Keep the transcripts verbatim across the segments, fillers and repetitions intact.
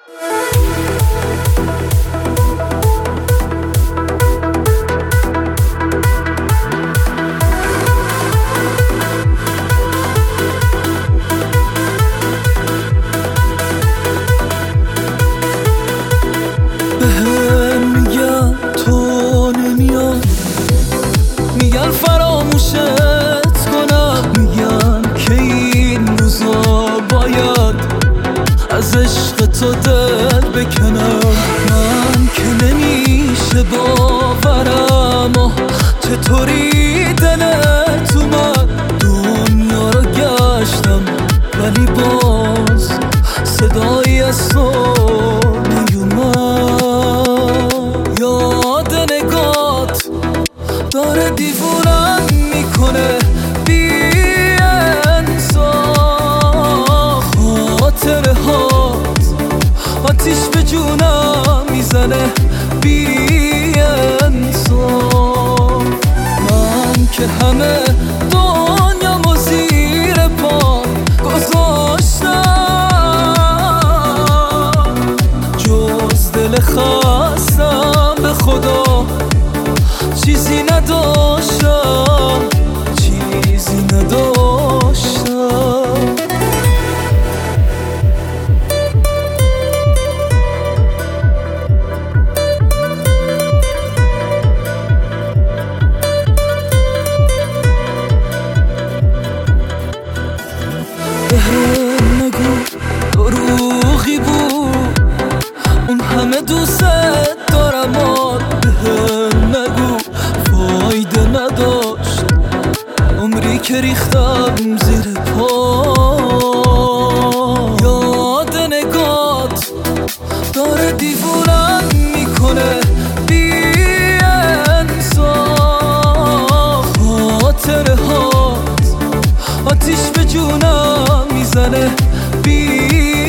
بهم میگن تو نمیاد، میگن فراموشت کنم، میگن که این روزا باید از عشق تو دل بکنم. من که نمیشه باورم آه چطوری دلت اومد. دنیا رو گشتم ولی باز صدایی از تو نیومد. یاد نگات داره دیوونم میکنه بی انصاف. خاطره هات آتیش به جونم میزنه بی انصاف. من که همه دنیامو زیر پا گذاشتم، جز دل خستم به خدا چیزی نداشتم، چیزی نداشتم. بهم نگو دروغی بود اون همه دوست دارم، بهم نگو فایده نداشت عمری که ریختم زیر پا. یاد نگات داره دیوونم میکنه بی انصاف. خاطره هات آتیش به جونم میزنه بی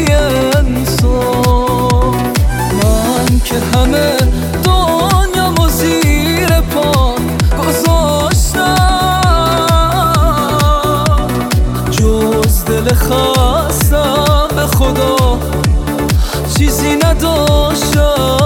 انصاف. من که همه دنیامو زیر پا گذاشتم، جز دل خستم به خدا چیزی نداشتم.